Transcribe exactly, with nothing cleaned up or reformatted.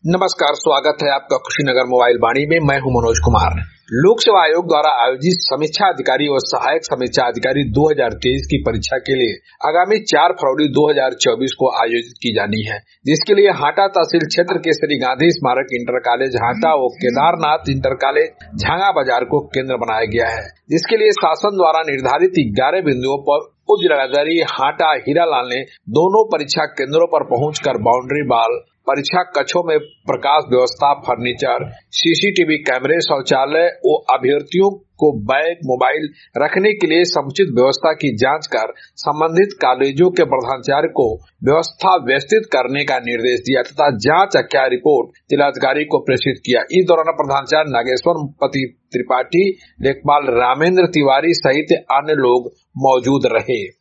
नमस्कार, स्वागत है आपका कुशीनगर मोबाइल वाणी में। मैं हूं मनोज कुमार। लोक सेवा आयोग द्वारा आयोजित समीक्षा अधिकारी और सहायक समीक्षा अधिकारी दो हज़ार तेईस की परीक्षा के लिए आगामी चार फरवरी दो हज़ार चौबीस को आयोजित की जानी है, जिसके लिए हाटा तहसील क्षेत्र के श्री गांधी स्मारक इंटर कॉलेज हाटा और केदारनाथ इंटर कॉलेज झांगा बाजार को केंद्र बनाया गया है, जिसके लिए शासन द्वारा निर्धारित ग्यारह बिंदुओं पर उप जिलाधिकारी हाटा हीरालाल ने दोनों परीक्षा केंद्रों पर पहुंचकर बाउंड्री वॉल, परीक्षा कक्षों में प्रकाश व्यवस्था, फर्नीचर, सीसीटीवी कैमरे, शौचालय और अभ्यर्थियों को बैग, मोबाइल रखने के लिए समुचित व्यवस्था की जांच कर संबंधित कॉलेजों के प्रधानाचार्य को व्यवस्था व्यवस्थित करने का निर्देश दिया तथा जांच क्या रिपोर्ट जिलाधिकारी को प्रेषित किया। इस दौरान प्रधानाचार्य नागेश्वर पति त्रिपाठी, लेखपाल रामेंद्र तिवारी सहित अन्य लोग मौजूद रहे।